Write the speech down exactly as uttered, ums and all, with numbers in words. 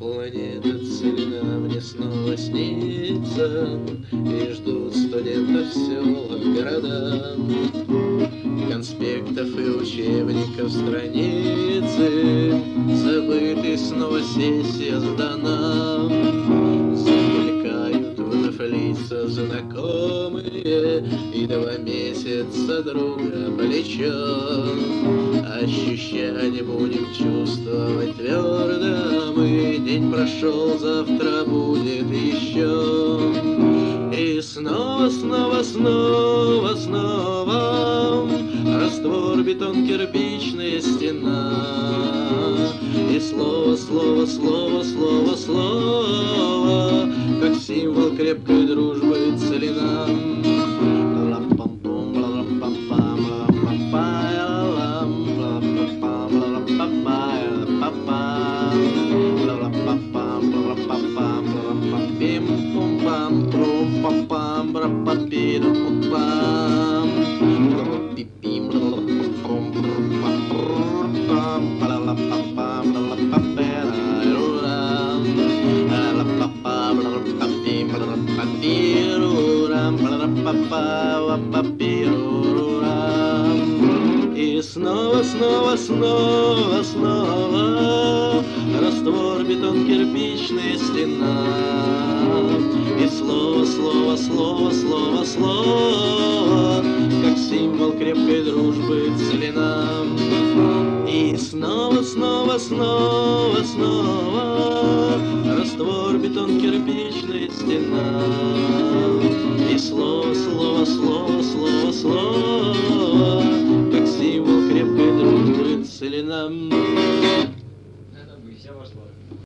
Планета Целина мне снова снится, и ждут студентов села, города, конспектов и учебников страницы. Забытый снова сессия сдана. Замелькают вновь лица знакомые, и два месяца друга плечо. Ощущать будем, чувствовать твердо мы. День прошел, завтра будет еще. И снова, снова, снова, снова раствор, бетон, кирпичная стена. И слово, слово, слово, слово, слово, как символ крепкой дружбы Целина. И снова, снова, снова, снова раствор, бетон, кирпичная стена. И слово, слово, слово, слово, слово, как символ крепкой дружбы Целина. И снова, снова, снова, снова раствор, бетон, кирпичная стена. И слово, слово, слово, слово, слово, как символ крепкой дружбы Целина.